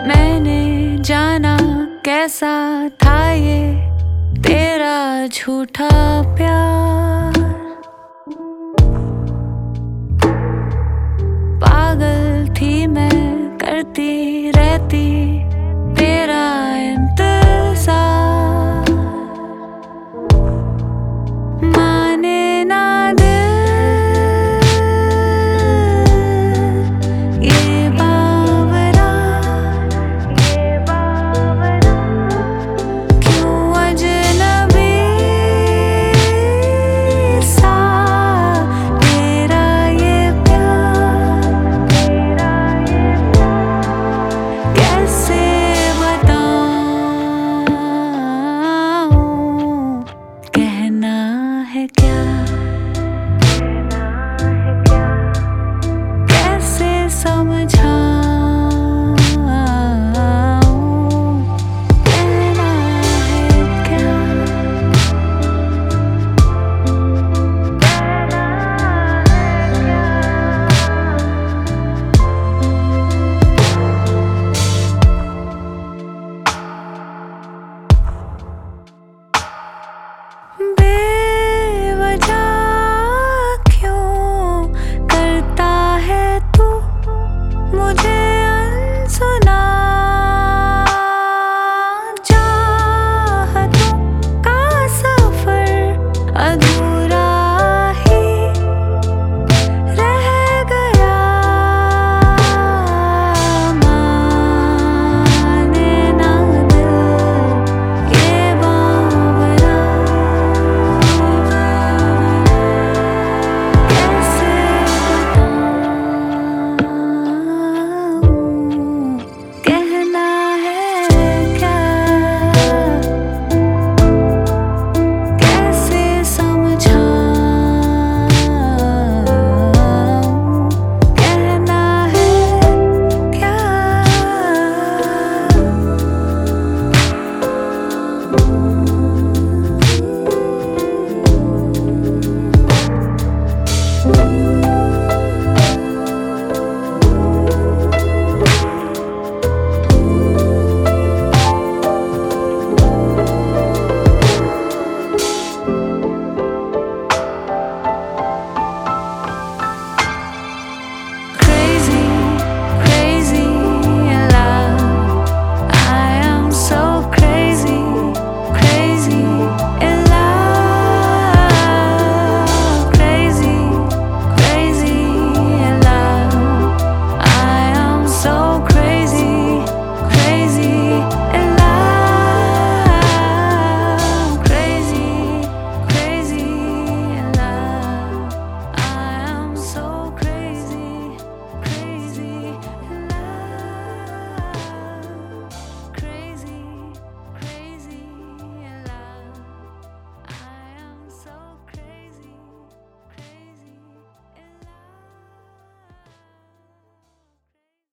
मैंने जाना कैसा था ये तेरा झूठा प्यार। पागल थी मैं करती रहती तेरा इंतजार। माने ना दिल ये बावरा, क्यों अजनबी सा तेरा ये प्यार। कैसे बताऊं, कहना है क्या, कैसे समझाऊं, कहना है क्या। बेवजह क्यों करता है तू मुझे अनसुना। चाहतों का सफर अधूरा ही रह गया। माने ना दिल ये बावरा, कैसे बताऊं, कहना है क्या, कैसे समझाऊं, कहना है क्या।